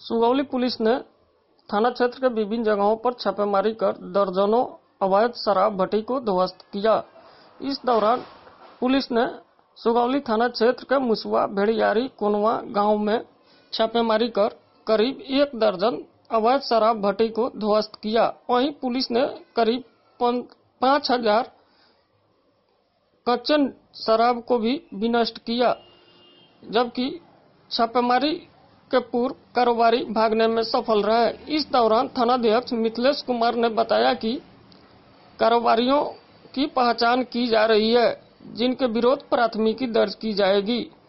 Sugauli police ने थाना क्षेत्र के विभिन्न जगहों पर छापेमारी कर दर्जनों अवैध शराब भट्टी को ध्वस्त किया। इस दौरान पुलिस ने सुगौली थाना क्षेत्र के मुसवा भेड़ियारी कोनवा गांव में छापेमारी कर करीब 1 दर्जन अवैध शराब भट्टी को ध्वस्त किया। वहीं पुलिस ने करीब 5000 कच्चे शराब को भी विनष्ट किया, जबकि छापेमारी के पूर्व कारोबारी भागने में सफल रहे। इस दौरान थानाध्यक्ष मिथिलेश कुमार ने बताया कि कारोबारियों की पहचान की जा रही है, जिनके विरुद्ध प्राथमिकी दर्ज की जाएगी।